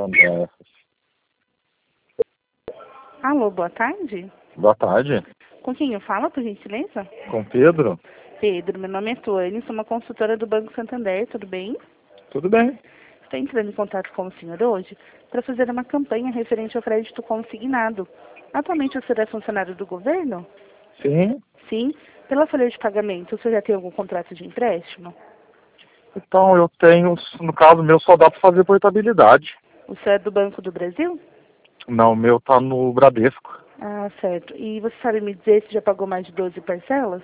Santander. Alô, boa tarde. Boa tarde. Com quem eu falo, por gentileza? Com Pedro? Pedro, meu nome é Tuane, sou uma consultora do Banco Santander, tudo bem? Tudo bem. Estou entrando em contato com o senhor hoje para fazer uma campanha referente ao crédito consignado. Atualmente o senhor é funcionário do governo? Sim. Sim. Pela folha de pagamento, o senhor já tem algum contrato de empréstimo? Então eu tenho, no caso meu só dá para fazer portabilidade. O senhor é do Banco do Brasil? Não, o meu tá no Bradesco. Ah, certo. E você sabe me dizer se já pagou mais de 12 parcelas?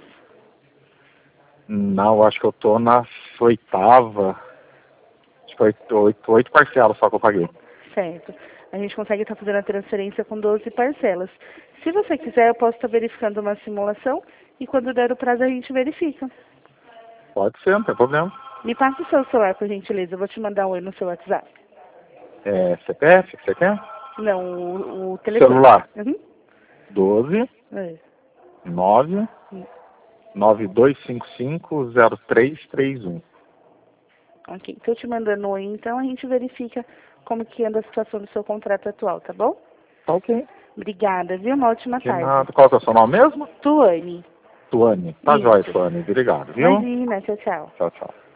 Não, acho que eu tô na oitava. Acho que oito parcelas só que eu paguei. Certo. A gente consegue estar fazendo a transferência com 12 parcelas. Se você quiser, eu posso estar verificando uma simulação e quando der o prazo a gente verifica. Pode ser, não tem problema. Me passa o seu celular, por gentileza. Eu vou te mandar um oi no seu WhatsApp. É CPF que você quer? Não, o telefone. Celular. Uhum. 12 É. 9 9255 0331. Ok. Estou te mandando um oi, então a gente verifica como que anda a situação do seu contrato atual, tá bom? Tá ok. Obrigada, viu? Uma ótima De tarde. nada. Qual que é o seu nome mesmo? Tuane. Tuane. Tá jóia, Isso. Tuane. Obrigado, viu? Imagina, tchau, tchau. Tchau, tchau.